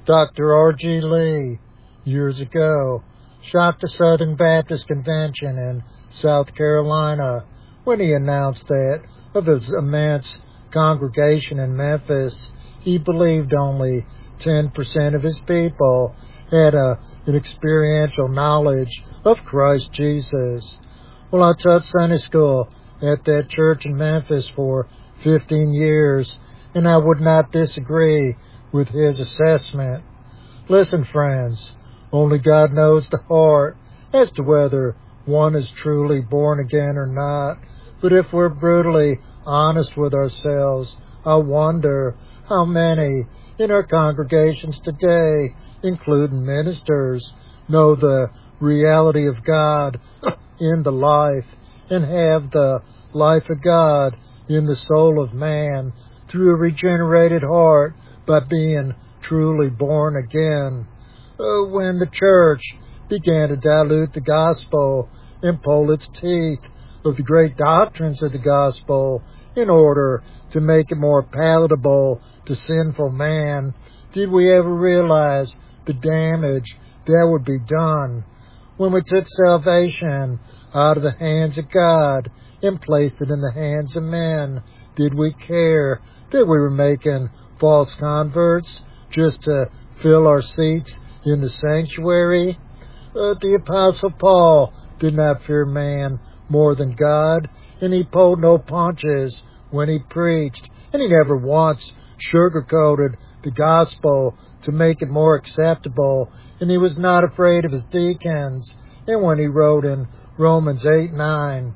Dr. R.G. Lee, years ago, shocked the Southern Baptist Convention in South Carolina when he announced that of his immense congregation in Memphis, he believed only 10% of his people had an experiential knowledge of Christ Jesus. Well, I taught Sunday school at that church in Memphis for 15 years, and I would not disagree with his assessment. Listen, friends, only God knows the heart as to whether one is truly born again or not. But if we're brutally honest with ourselves, I wonder how many in our congregations today, including ministers, know the reality of God in the life and have the life of God in the soul of man through a regenerated heart by being truly born again. When the church began to dilute the gospel and pull its teeth of the great doctrines of the gospel in order to make it more palatable to sinful man, did we ever realize the damage that would be done? When we took salvation out of the hands of God and placed it in the hands of men, did we care that we were making false converts just to fill our seats in the sanctuary? The Apostle Paul did not fear man more than God, and he pulled no punches when he preached, and he never once sugarcoated the gospel to make it more acceptable, and he was not afraid of his deacons. And when he wrote in Romans 8:9,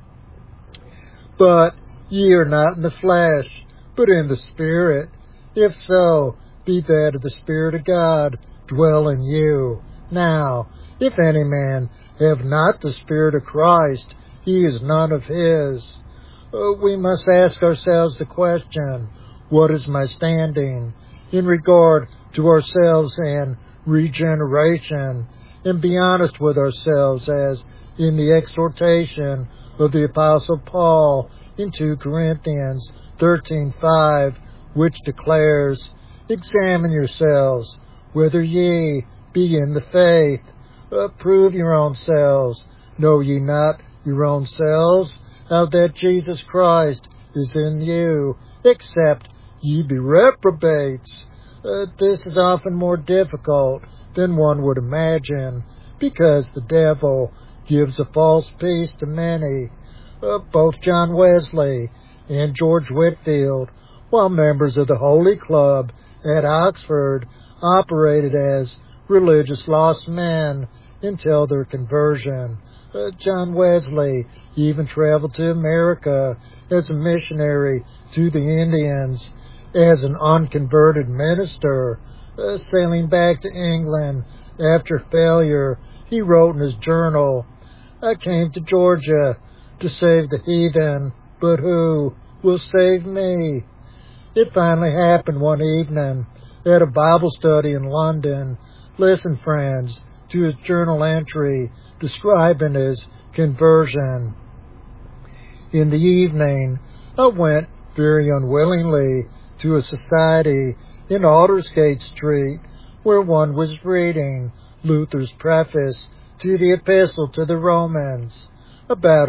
"But ye are not in the flesh, but in the Spirit, if so be that of the Spirit of God dwell in you. Now, if any man have not the Spirit of Christ, he is none of his." We must ask ourselves the question, what is my standing in regard to ourselves and regeneration, and be honest with ourselves as in the exhortation of the Apostle Paul in 2 Corinthians 13:5, which declares, "Examine yourselves, whether ye be in the faith. Prove your own selves. Know ye not your own selves, how that Jesus Christ is in you, except ye be reprobates." This is often more difficult than one would imagine, because the devil gives a false peace to many. Both John Wesley and George Whitefield, while members of the Holy Club at Oxford, operated as religious lost men until their conversion. John Wesley even traveled to America as a missionary to the Indians as an unconverted minister. Sailing back to England after failure, he wrote in his journal, "I came to Georgia to save the heathen, but who will save me?" It finally happened one evening at a Bible study in London. Listen, friends, to his journal entry describing his conversion. "In the evening, I went very unwillingly to a society in Aldersgate Street where one was reading Luther's preface to the Epistle to the Romans. About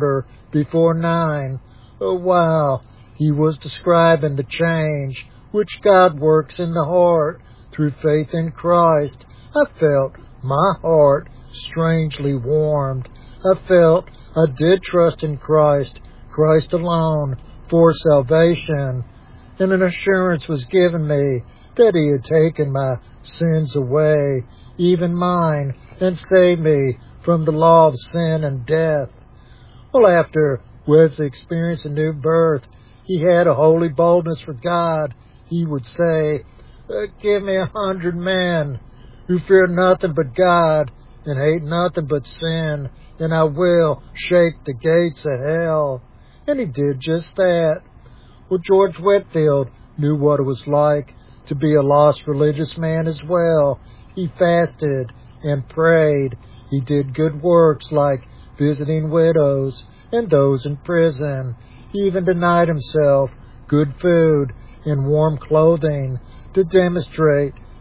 9:15, while he was describing the change which God works in the heart through faith in Christ, I felt my heart strangely warmed. I felt I did trust in Christ, Christ alone, for salvation, and an assurance was given me that he had taken my sins away, even mine, and saved me from the law of sin and death." Well, after Wesley experienced a new birth, he had a holy boldness for God. He would say, "Give me 100 men who fear nothing but God and hate nothing but sin, and I will shake the gates of hell." And he did just that. Well, George Whitefield knew what it was like to be a lost religious man as well. He fasted and prayed. He did good works like visiting widows and those in prison. He even denied himself good food and warm clothing to demonstrate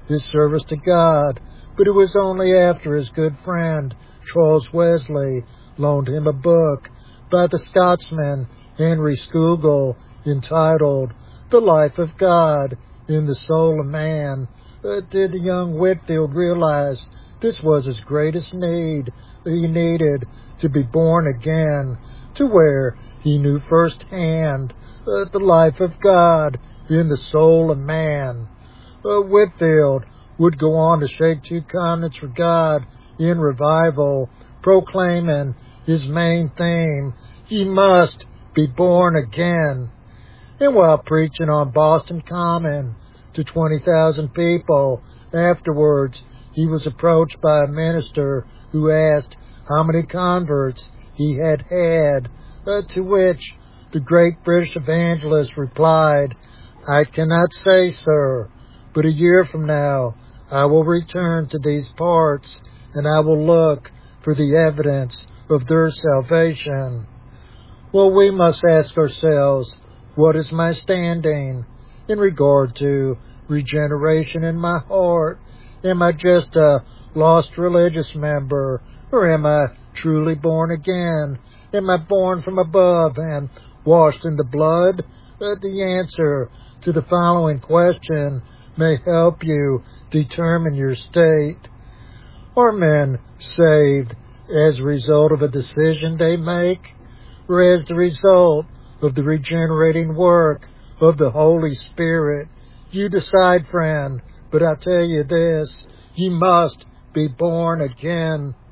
his service to God, but it was only after his good friend Charles Wesley loaned him a book by the Scotsman Henry Scougal entitled The Life of God in the Soul of Man did young Whitefield realize this was his greatest need. He needed to be born again, to where he knew firsthand the life of God in the soul of man. Whitefield would go on to shake 2 continents for God in revival, proclaiming his main theme, "Ye must be born again." And while preaching on Boston Common to 20,000 people, afterwards he was approached by a minister who asked how many converts he had had, to which the great British evangelist replied, "I cannot say, sir, but a year from now I will return to these parts, and I will look for the evidence of their salvation." Well, we must ask ourselves, what is my standing in regard to regeneration in my heart? Am I just a lost religious member, or am I truly born again? Am I born from above and washed in the blood? The answer to the following question may help you determine your state. Are men saved as a result of a decision they make, or as the result of the regenerating work of the Holy Spirit? You decide, friend, but I tell you this, you must be born again.